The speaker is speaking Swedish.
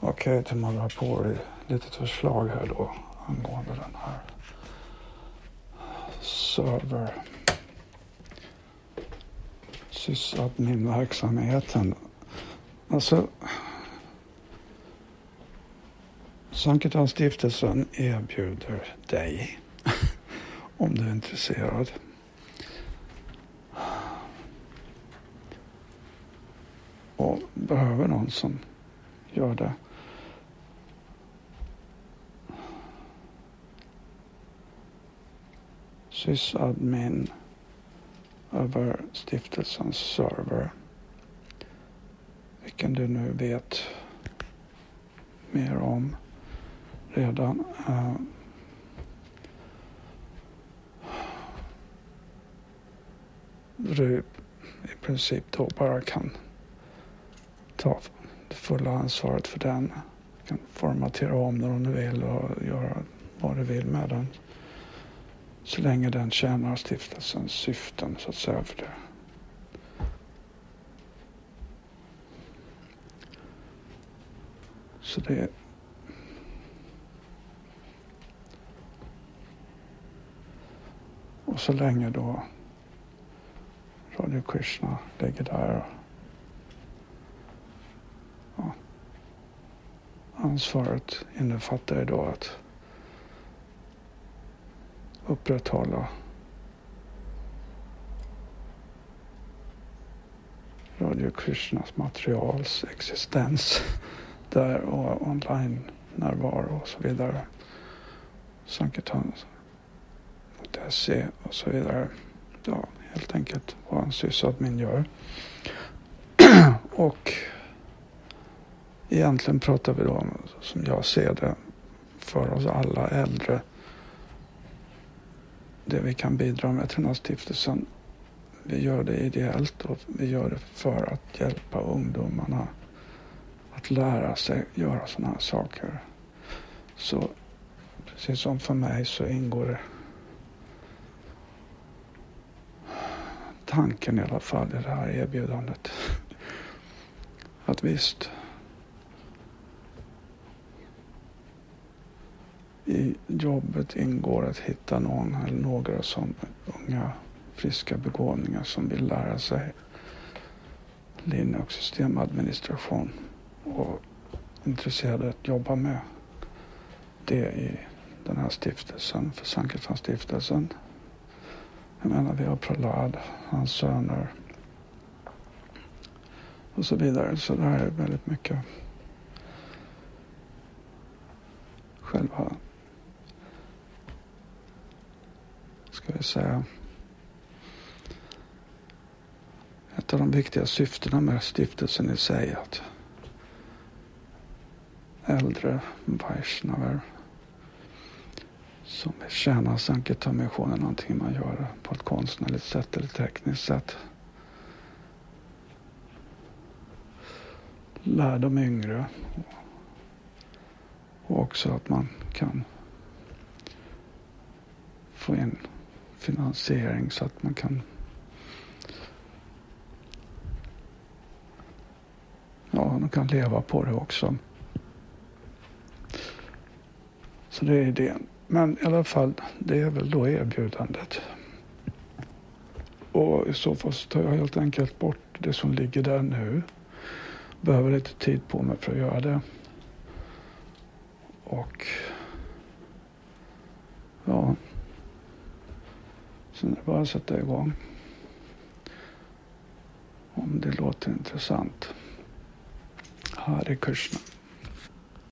Okej, till man drar på det litet förslag här då angående den här server sysadmin-verksamheten. Alltså, Sankirtan-stiftelsen erbjuder dig, om du är intresserad, och behöver någon som gör det. Sysadmin över stiftelsens server, vilken du nu vet mer om redan. Du i princip då bara kan ta det fulla ansvaret för den. Du kan formatera om den om du vill och göra vad du vill med den. Så länge den tjänar stiftelsens syften, så att säga, för det. Så det och så länge då Radio Krishna ligger där, ja, ansvaret innefattar ju då att upprätthålla Radio Krishnas materials existens där och online-närvaro och så vidare. Sankirtan.se och så vidare. Ja, helt enkelt vad en sysadmin gör. Och egentligen pratar vi då om, som jag ser det, för oss alla äldre, det vi kan bidra med till den här stiftelsen. Vi gör det ideellt och vi gör det för att hjälpa ungdomarna att lära sig göra sådana här saker. Så precis som för mig så ingår det tanken i alla fall i det här erbjudandet. Att visst, i jobbet ingår att hitta någon eller några som unga friska begåvningar som vill lära sig Linux-systemadministration och intresserade att jobba med det i den här stiftelsen, för Sankirtan-stiftelsen. Jag menar, vi har Prahlad, hans söner och så vidare. Så det här är väldigt mycket själva, ska vi säga, ett av de viktiga syftena med stiftelsen i sig, att äldre Vaishnaver som vill tjäna Sankirtan-missionen, någonting man gör på ett konstnärligt sätt eller tekniskt sätt, lär de yngre, och också att man kan få in finansiering så att man kan, ja, de kan leva på det också. Så det är idén. Men i alla fall, det är väl då erbjudandet. Och i så fall så tar jag helt enkelt bort det som ligger där nu. Behöver lite tid på mig för att göra det. Och ja, sen är det bara att sätta igång. Om det låter intressant. Hare Krishna.